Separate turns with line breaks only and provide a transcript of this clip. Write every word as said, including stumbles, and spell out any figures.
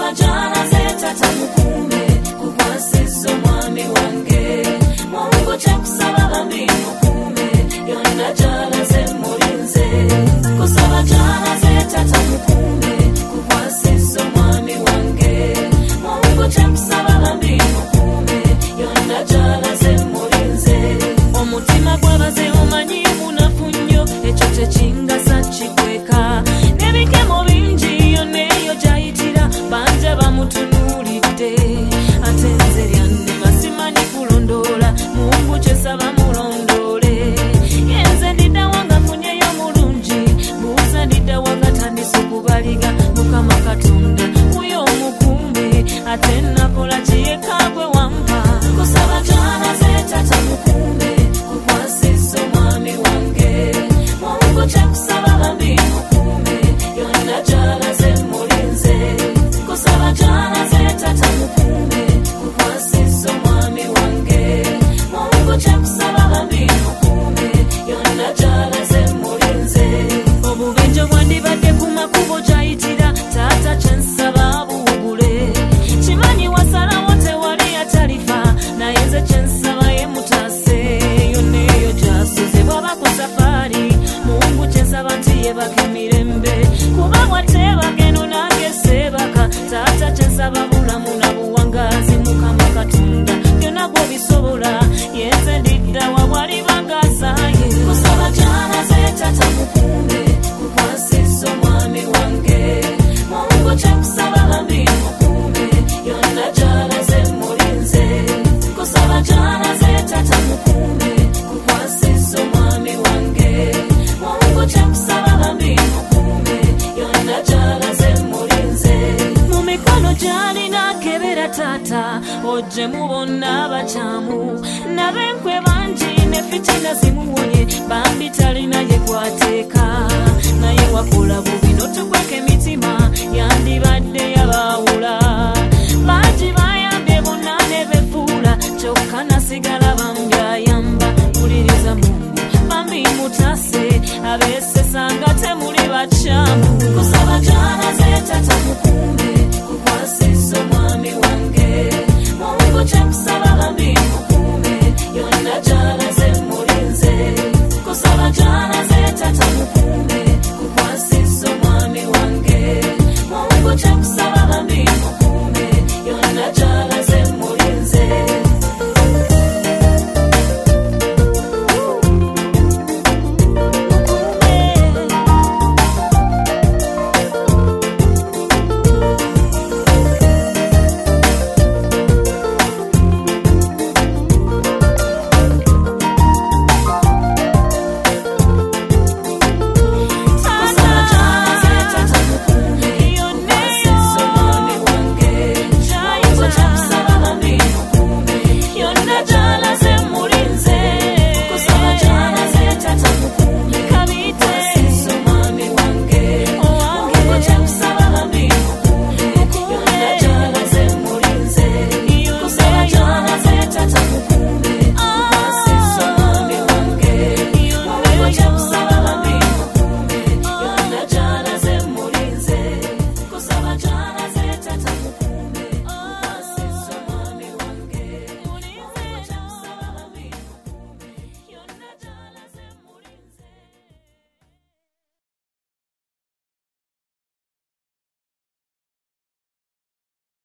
kusaba jana zeta mukume kukwasiza omwami wange Mungu kyakusaba bambi mukume yonna jana ze mulinze kusaba jana zeta mukume kukwasiza omwami wange Mungu kyakusaba bambi mukume yonna jana ze mulinze omutima gwabaze omanyi munafu nnyo ekyo tekingasa kikweka nebikemo bingi yonna eyo gyayitira banja bamutunuulidde ate nze lyannema simanyi kulondoola Mungu kyesaba mulondoole yenze ndiddawa nga funyeyo mulungi buuza ndiddawa nga tandise okubaliga Mukama Katonda oyo omukume ate nakola kiyekagwe wampa kusaba jana zetata mukume kukwasiza omwami wange Mungu kyakusaba bambi mukume yonna jana ze mulinze kusaba jana zetata mukume kukwasiza omwami wange Mungu kyakusaba bambi mukume yonna jana ze mulinze obubenjo bwandibadde ku makubo gyayitira taata kyensaba buwugule kimanyi wasalawo tewali atalifa naye nze kyensaba ye mutaase yonna eyo gyasuze bwaba ku safaari Mungu kyensaba nti yebaka emirembe kuba bwatebaka eno nange seebaka taata kyensaba bulamu na buwangazi Mukama Katonda byonna gwobisobola yenze ndiddawa bwali bagazaaye kusaba jana zetata mukume kukwasiza omwami wange Mungu kyakusaba bambi mukume yonna jana ze mulinze kusaba jana zetata mukume kukwasiza omwami wange Mungu kyakusaba bambi mukume yonna jana ze mulinze mu mikono gy'alina kebera taata ojje mu bonna abakyamu n'ab'enkwe bangi ne fitina zimuwonye bambi talina ye gwateeka naye wakola bubi n'otugweka emitima yandibadde yabaawula bangi bayambye bonna ne befuula kyokka nasigala bambi ayamba wuliriza Mungu bambi mutase abeesesanga temuli bakyamu kusaba jana zetata mukume